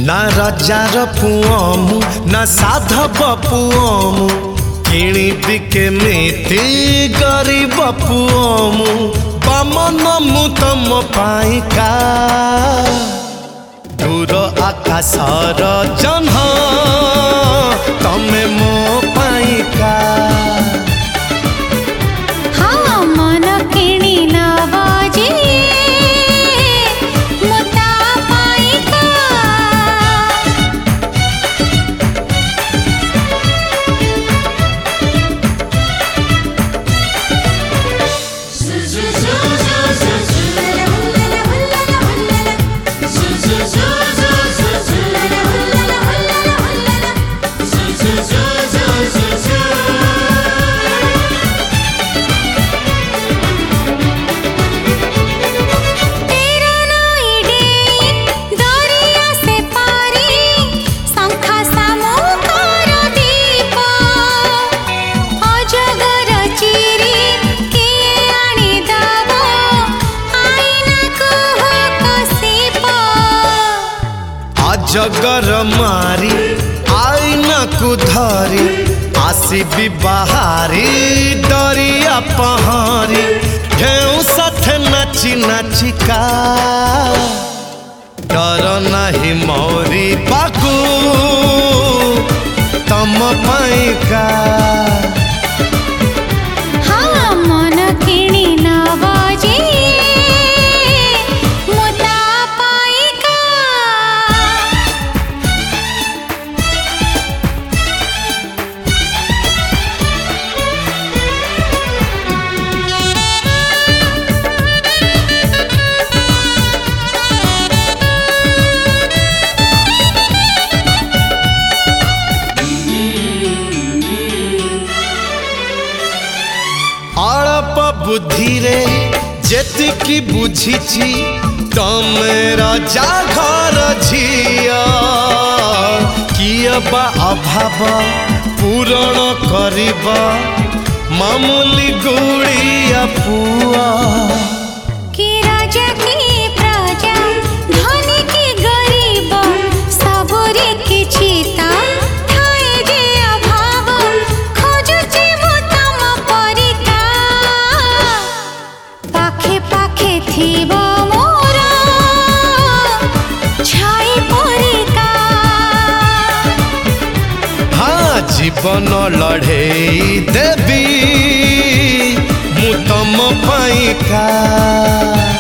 ना रजार पुअमु ना साधव पुअमु किणी केमिति गरीब पुअमु बामन मु तम पाइका दूर आकाशर जन्ह तमे मो पाइका हाँ मन किणी नबजे मुता पाइका जगर मारी आईना को धरी आसीबी बाहारी दरिया पहारी ढेउ साथे नाची नाचिका डर नहीं मोरी पाकू तम पाइका हाँ मन किणी नबजे बुद्धि रे जेतिकी बुझीची तमे राजा घर झिया किया बा अभाव पूरण करिबा मामूली गुड़िया पुआ कि राजा की प्रजा धनी की गरीब सबरे की चिता थाए जे अभाव खोजुची मु तम परिका पाखे पाखे थिब मोर छाई परिका हाँ जीवन लड़े देवी मु तम पाइका।